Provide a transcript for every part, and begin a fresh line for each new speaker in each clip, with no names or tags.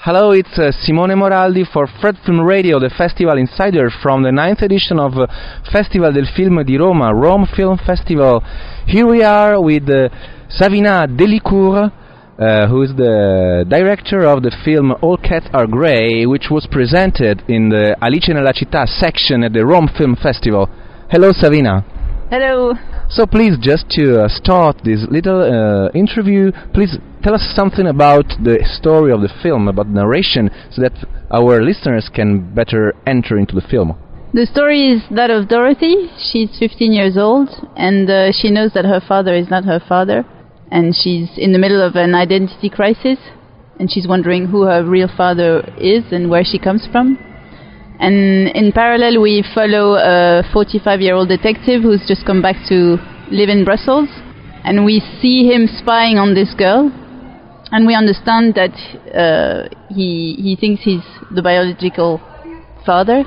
Hello, it's Simone Moraldi for Fred Film Radio, the Festival Insider from the 9th edition of Festival del Film di Roma, Rome Film Festival. Here we are with Savina Delicourt, who is the director of the film All Cats Are Grey, which was presented in the Alice nella Città section at the Rome Film Festival. Hello, Savina.
Hello.
So please, just to start this little interview, please tell us something about the story of the film, about narration, so that our listeners can better enter into the film.
The story is that of Dorothy. She's 15 years old, and she knows that her father is not her father, and she's in the middle of an identity crisis, and she's wondering who her real father is and where she comes from. And in parallel, we follow a 45-year-old detective who's just come back to live in Brussels, and we see him spying on this girl, and we understand that he thinks he's the biological father,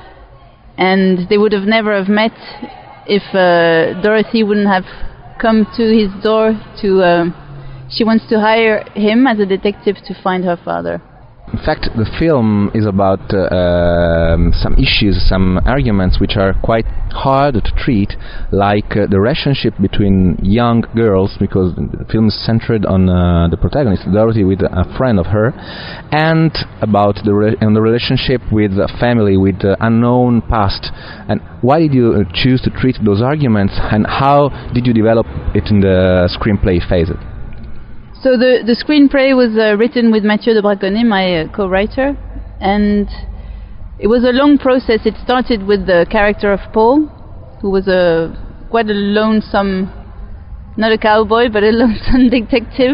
and they would have never have met if Dorothy wouldn't have come to his door to. She wants to hire him as a detective to find her father.
In fact, the film is about some issues, some arguments which are quite hard to treat, like the relationship between young girls, because the film is centered on the protagonist, Dorothy, with a friend of her, and about the relationship with a family, with the unknown past. And why did you choose to treat those arguments, and how did you develop it in the screenplay phase?
So the screenplay was written with Mathieu de Braconnet, my co-writer, and it was a long process. It started with the character of Paul, who was quite a lonesome, not a cowboy, but a lonesome detective.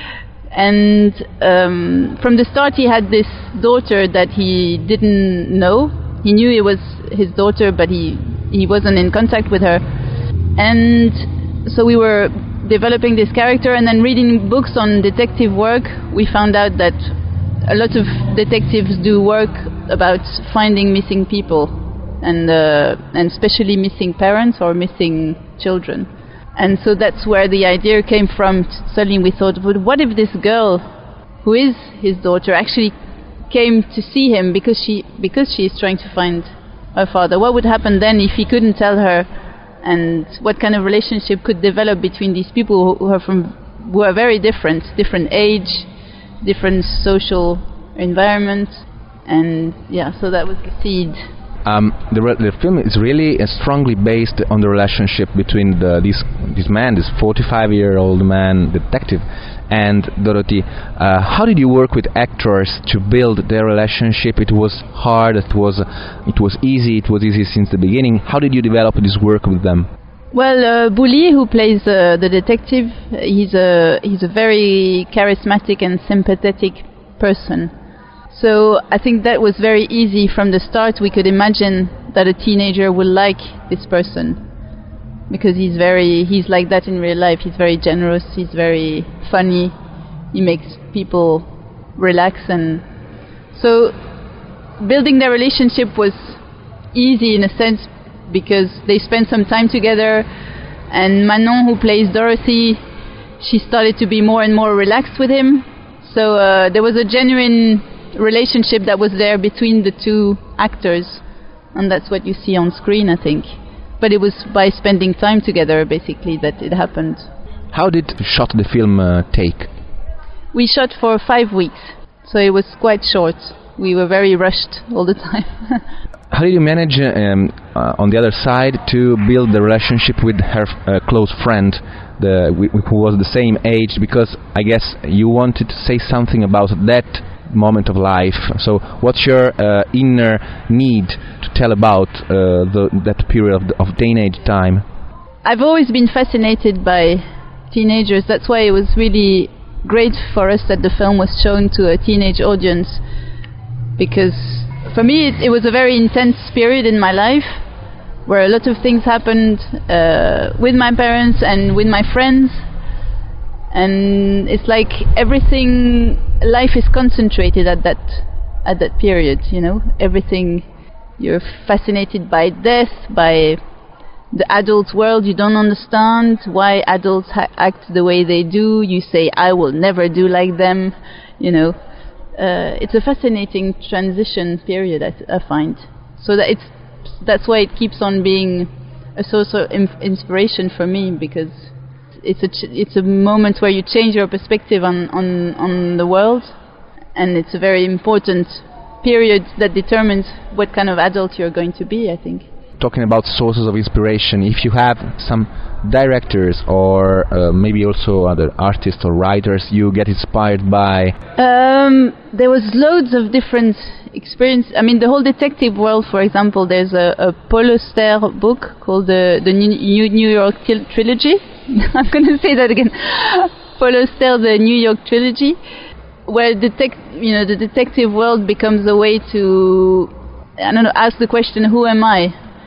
And from the start he had this daughter that he didn't know. He knew it was his daughter, but he wasn't in contact with her. And so we were developing this character, and then reading books on detective work, we found out that a lot of detectives do work about finding missing people, and especially missing parents or missing children. And so that's where the idea came from. Suddenly we thought, what if this girl, who is his daughter, actually came to see him because she is trying to find her father? What would happen then if he couldn't tell her? And what kind of relationship could develop between these people who are very different age, different social environment, and yeah, so that was the seed.
The film is really strongly based on the relationship between this 45-year-old man, detective, and Dorothy. How did you work with actors to build their relationship? It was hard, it was easy since the beginning. How did you develop this work with them?
Well, Bouli, who plays the detective, he's a very charismatic and sympathetic person. So I think that was very easy from the start. We could imagine that a teenager would like this person, because he's like that in real life. He's very generous, he's very funny, he makes people relax, and so building their relationship was easy in a sense because they spent some time together, and Manon, who plays Dorothy, she started to be more and more relaxed with him. So there was a genuine relationship that was there between the two actors, and that's what you see on screen, I think. But it was by spending time together, basically, that it happened.
How did you shot the film take?
We shot for 5 weeks, so it was quite short. We were very rushed all the time.
How did you manage, on the other side, to build the relationship with her close friend, who was the same age? Because I guess you wanted to say something about that moment of life. So what's your inner need to tell about that period of teenage time?
I've always been fascinated by teenagers. That's why it was really great for us that the film was shown to a teenage audience, because for me it was a very intense period in my life where a lot of things happened with my parents and with my friends, and it's like everything, life is concentrated at that period, you know. Everything, you're fascinated by death, by the adult world. You don't understand why adults act the way they do. You say, I will never do like them, you know. it's a fascinating transition period, I find. So that's why it keeps on being a source of inspiration for me, because it's a moment where you change your perspective on the world, and it's a very important period that determines what kind of adult you're going to be, I think.
Talking about sources of inspiration, if you have some directors or maybe also other artists or writers you get inspired by?
There was loads of different experience. I mean, the whole detective world, for example, there's a Paul Auster book called the New York Trilogy. I'm going to say that again. Paul Auster, the New York Trilogy, where the detective world becomes a way to, ask the question, who am I?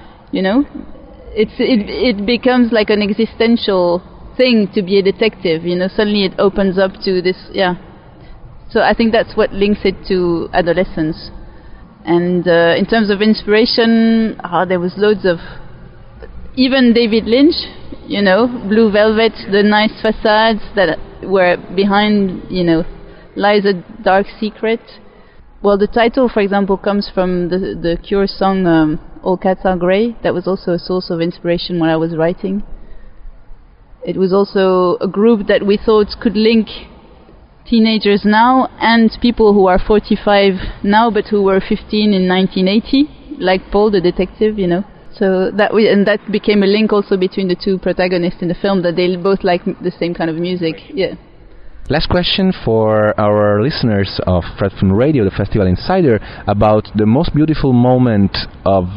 It becomes like an existential thing to be a detective. Suddenly it opens up to this, So I think that's what links it to adolescence. And in terms of inspiration, there was loads of, even David Lynch, Blue Velvet, the nice facades that were behind, lies a dark secret. Well, the title, for example, comes from the Cure song All Cats Are Grey. That was also a source of inspiration when I was writing. It was also a group that we thought could link teenagers now and people who are 45 now but who were 15 in 1980, like Paul, the detective, So that became a link also between the two protagonists in the film, that they both like the same kind of music. Yeah.
Last question for our listeners of Fred Film Radio, the Festival Insider, about the most beautiful moment of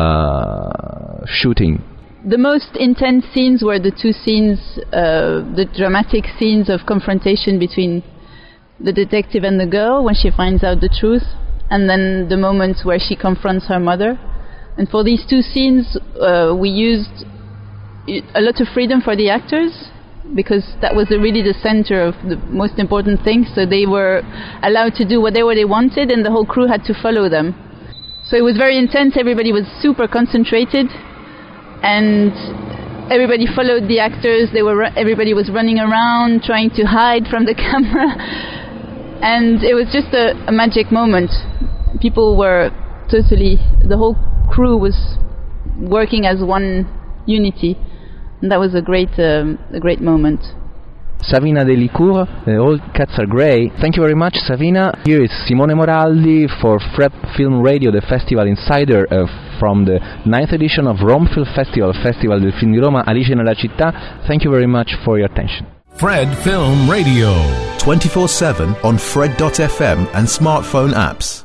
shooting.
The most intense scenes were the two scenes, the dramatic scenes of confrontation between the detective and the girl when she finds out the truth, and then the moments where she confronts her mother. And for these two scenes, we used a lot of freedom for the actors, because that was really the center of the most important thing. So they were allowed to do whatever they wanted, and the whole crew had to follow them. So it was very intense. Everybody was super concentrated, and everybody followed the actors. Everybody was running around trying to hide from the camera, and it was just a magic moment. People were the whole crew was working as one unity. And that was a great moment.
Savina Delicourt, All Cats Are Grey. Thank you very much, Savina. Here is Simone Moraldi for Fred Film Radio, the Festival Insider from the 9th edition of Rome Film Festival, Festival del Film di Roma, Alice nella città. Thank you very much for your attention.
Fred Film Radio. 24/7 on Fred.fm and smartphone apps.